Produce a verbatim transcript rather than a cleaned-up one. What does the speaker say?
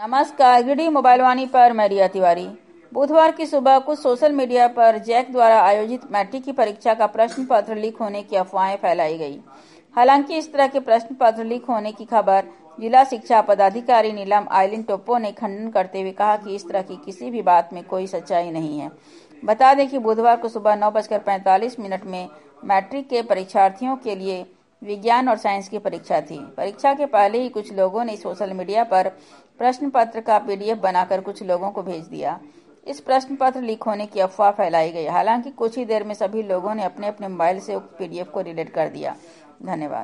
नमस्कार, giddy mobile वाणी पर मैं रिया तिवारी। बुधवार की सुबह कुछ सोशल मीडिया पर जैक द्वारा आयोजित मैट्रिक की परीक्षा का प्रश्न पत्र लीक होने की अफवाहें फैलाई गई। हालांकि इस तरह के प्रश्न पत्र लीक होने की खबर जिला शिक्षा पदाधिकारी नीलम आइलिन टोप्पो ने खंडन करते हुए कहा कि इस तरह की किसी भी बात में कोई सच्चाई नहीं है। बता दें कि बुधवार को सुबह नौ बजकर पैंतालीस मिनट में मैट्रिक के परीक्षार्थियों के लिए विज्ञान और साइंस की परीक्षा थी। परीक्षा के पहले ही कुछ लोगों ने सोशल मीडिया पर प्रश्न पत्र का पीडीएफ बनाकर कुछ लोगों को भेज दिया। इस प्रश्न पत्र लीक होने की अफवाह फैलाई गई। हालांकि कुछ ही देर में सभी लोगों ने अपने अपने मोबाइल से उक्त पीडीएफ को डिलीट कर दिया। धन्यवाद।